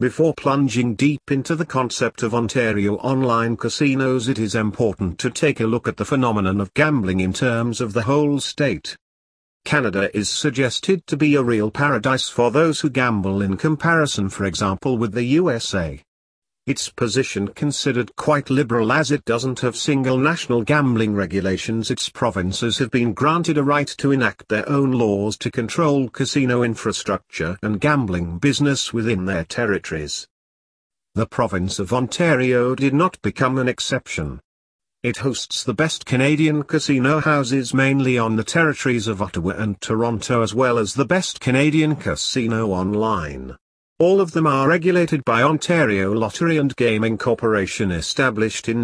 Before plunging deep into the concept of Ontario online casinos, it is important to take a look at the phenomenon of gambling in terms of the whole state. Canada is suggested to be a real paradise for those who gamble in comparison, for example, with the USA. Its position considered quite liberal as it doesn't have single national gambling regulations. Its provinces have been granted a right to enact their own laws to control casino infrastructure and gambling business within their territories. The province of Ontario did not become an exception. It hosts the best Canadian casino houses mainly on the territories of Ottawa and Toronto, as well as the best Canadian casino online. All of them are regulated by Ontario Lottery and Gaming Corporation, established in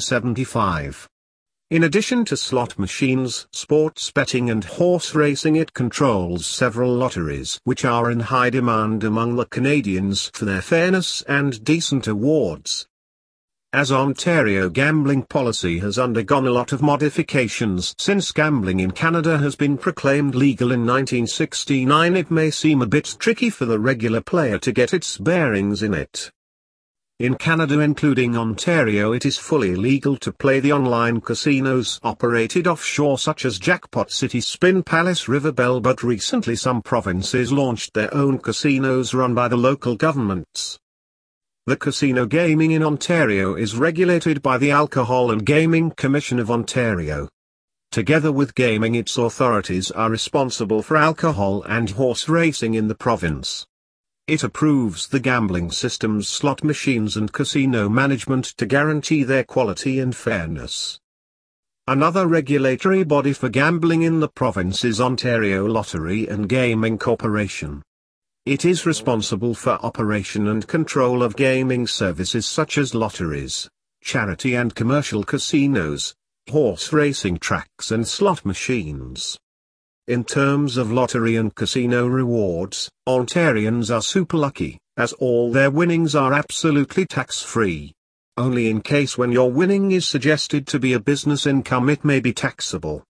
1975. In addition to slot machines, sports betting and horse racing, it controls several lotteries which are in high demand among the Canadians for their fairness and decent awards. As Ontario gambling policy has undergone a lot of modifications since gambling in Canada has been proclaimed legal in 1969, it may seem a bit tricky for the regular player to get its bearings in it. In Canada, including Ontario, it is fully legal to play the online casinos operated offshore such as Jackpot City, Spin Palace, River Bell, but recently some provinces launched their own casinos run by the local governments. The casino gaming in Ontario is regulated by the Alcohol and Gaming Commission of Ontario. Together with gaming, its authorities are responsible for alcohol and horse racing in the province. It approves the gambling systems, slot machines and casino management to guarantee their quality and fairness. Another regulatory body for gambling in the province is Ontario Lottery and Gaming Corporation. It is responsible for operation and control of gaming services such as lotteries, charity and commercial casinos, horse racing tracks and slot machines. In terms of lottery and casino rewards, Ontarians are super lucky, as all their winnings are absolutely tax-free. Only in case when your winning is suggested to be a business income it may be taxable.